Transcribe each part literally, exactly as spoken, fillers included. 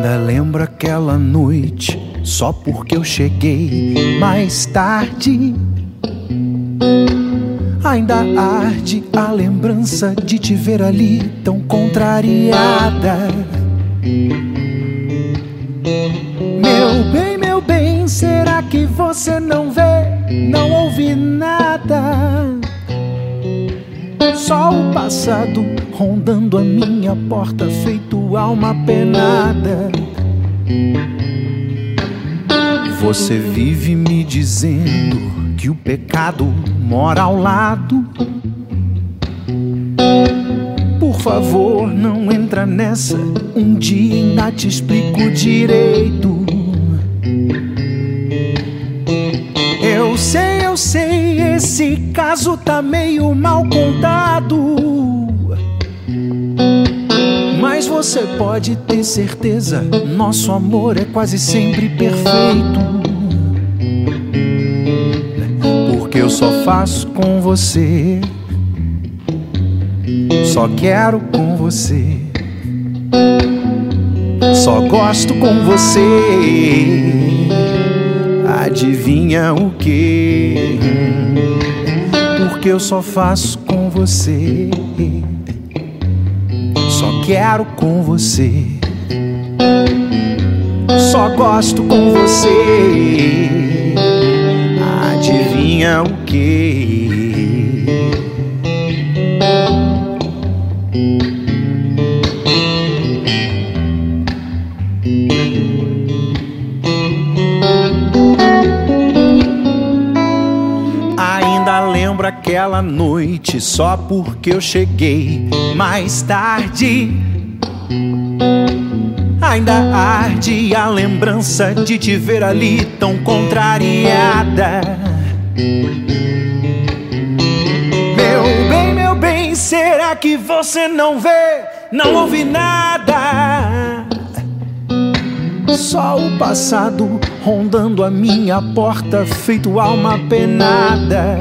Ainda lembro aquela noite, só porque eu cheguei mais tarde. Ainda arde a lembrança de te ver ali tão contrariada. Meu bem, meu bem, será que você não vê, não ouve nada? Só o passado rondando a minha porta, feito alma penada. Você vive me dizendo que o pecado mora ao lado. Por favor, não entra nessa, um dia ainda te explico direito. Eu sei, eu sei, esse caso tá meio mal contado, mas você pode ter certeza, nosso amor é quase sempre perfeito. Porque eu só faço com você, só quero com você, só gosto com você. Adivinha o que? Porque eu só faço com você, só quero com você, só gosto com você. Adivinha o que? Ainda lembro aquela noite, só porque eu cheguei mais tarde. Ainda arde a lembrança de te ver ali tão contrariada. Meu bem, meu bem, será que você não vê, não ouve nada? Só o passado rondando a minha porta, feito alma penada.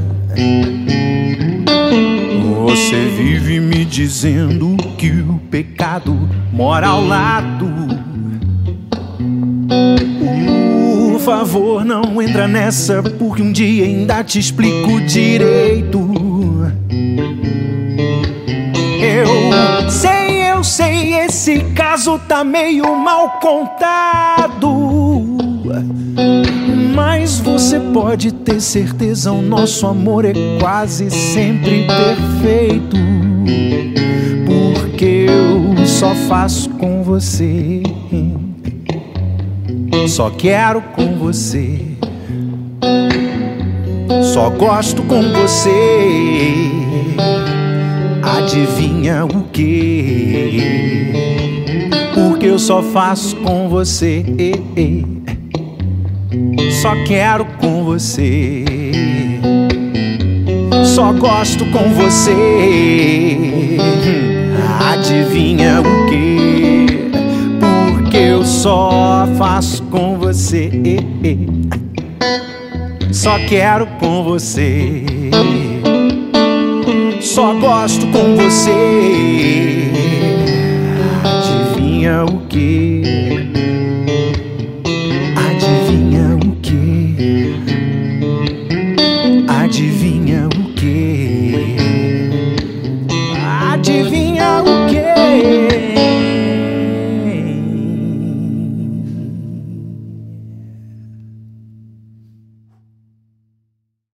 Você vive me dizendo que o pecado mora ao lado. Por favor, não entra nessa, porque um dia ainda te explico direito. Eu sei, eu sei, esse caso tá meio mal contado, mas você pode ter certeza, o nosso amor é quase sempre perfeito. Porque eu só faço com você, só quero com você, só gosto com você. Adivinha o que? Porque eu só faço com você, só quero com você, só gosto com você. Adivinha o que? Porque eu só faço com você, só quero com você, só gosto com você. Adivinha o que? Adivinha o que? Adivinha o que? Adivinha